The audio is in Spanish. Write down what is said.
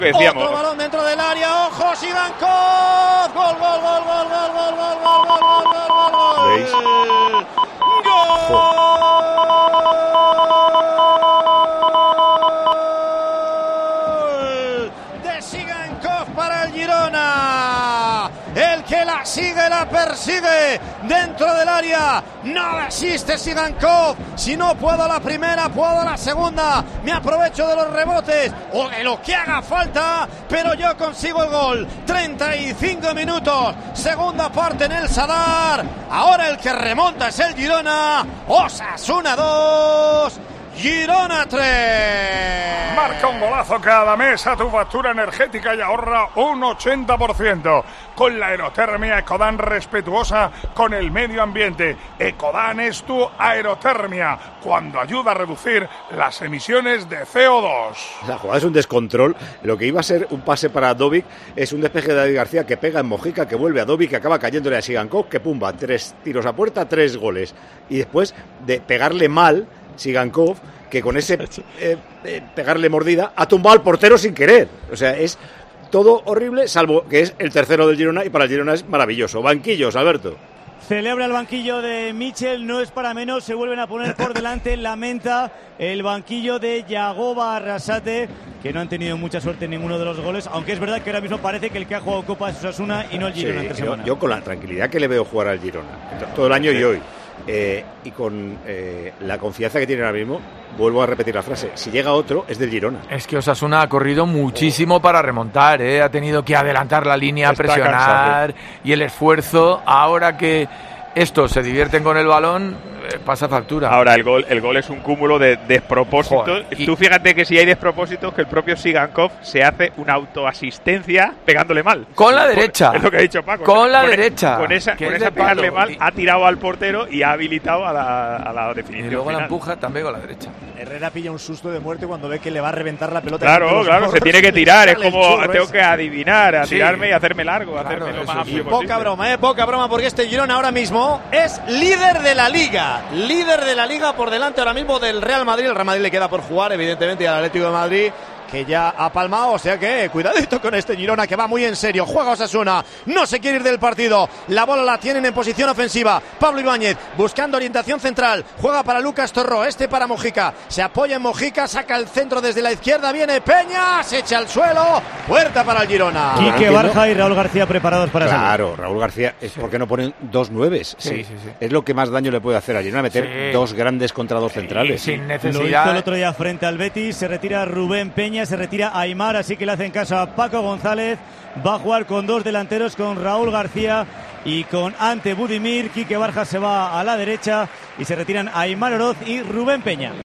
Decíamos. Otro balón dentro del área, ojo, Sigankov, gol, gol, gol, gol, gol, gol, gol, gol, gol, gol, gol, ¿Veis? gol de Sigankov para el Girona. El que la sigue, la persigue dentro del área. No resiste Sigankov. Si no puedo la primera, puedo la segunda. Me aprovecho de los rebotes o de lo que haga falta, pero yo consigo el gol. 35 minutos, segunda parte en el Sadar. Ahora el que remonta es el Girona. Osasuna 2, Girona 3. Marca un golazo cada mes a tu factura energética y ahorra un 80%. Con la aerotermia Ecodan, respetuosa con el medio ambiente. Ecodan es tu aerotermia, cuando ayuda a reducir las emisiones de CO2. La jugada es un descontrol. Lo que iba a ser un pase para Dovic es un despeje de David García que pega en Mojica, que vuelve a Dovic, que acaba cayéndole a Sigankov, que pumba, 3 tiros a puerta, 3 goles. Y después de pegarle mal Sigankov, que con ese pegarle mordida ha tumbado al portero sin querer. O sea, es todo horrible, salvo que es el tercero del Girona, y para el Girona es maravilloso. Banquillos, Alberto. Celebra el banquillo de Michel, no es para menos, se vuelven a poner por delante, lamenta el banquillo de Yagoba Arrasate, que no han tenido mucha suerte en ninguno de los goles, aunque es verdad que ahora mismo parece que el que ha jugado Copa es Osasuna y no el Girona entre semana. Yo con la tranquilidad que le veo jugar al Girona, todo el año y hoy, y con la confianza que tiene ahora mismo, vuelvo a repetir la frase, si llega otro es del Girona. Es que Osasuna ha corrido muchísimo para remontar, ha tenido que adelantar la línea, Está presionar cansado. Y el esfuerzo, ahora que estos se divierten con el balón, pasa factura. Ahora el gol es un cúmulo de despropósitos. Joder, y Tú fíjate que si hay despropósitos, que el propio Sigankov se hace una autoasistencia pegándole mal. Con la derecha. Es lo que ha dicho Paco. Con la derecha. Con esa Que es de pegarle palo. mal, ha tirado al portero y ha habilitado a la definición. Y luego final. la empuja también con la derecha. Herrera pilla un susto de muerte cuando ve que le va a reventar la pelota. Claro, se tiene que tirar. Es como tengo que que adivinar, a Sí. tirarme y hacerme largo, Claro, hacerme lo eso más sí. amplio Poca posible. broma, porque este Girona ahora mismo es líder de la Liga. Líder de la Liga por delante ahora mismo del Real Madrid. El Real Madrid le queda por jugar, evidentemente, al Atlético de Madrid, que ya ha palmado, o sea que cuidadito con este Girona, que va muy en serio. Juega Osasuna, no se quiere ir del partido. La bola la tienen en posición ofensiva. Pablo Ibáñez buscando orientación central. Juega para Lucas Torró, para Mojica. Se apoya en Mojica, saca el centro desde la izquierda. Viene Peña, se echa al suelo. Puerta para el Girona. Quique Barja y Raúl García preparados para salir. Claro, Raúl García, es porque no ponen 2 nueves. Sí. Es lo que más daño le puede hacer a Girona, meter Sí. 2 grandes contra 2 centrales. Sin Lo hizo necesidad. el otro día frente al Betis, se retira Rubén Peña, se retira Aimar, así que le hacen caso a Paco González. Va a jugar con 2 delanteros, con Raúl García y con Ante Budimir. Quique Barja se va a la derecha y se retiran Aimar Oroz y Rubén Peña.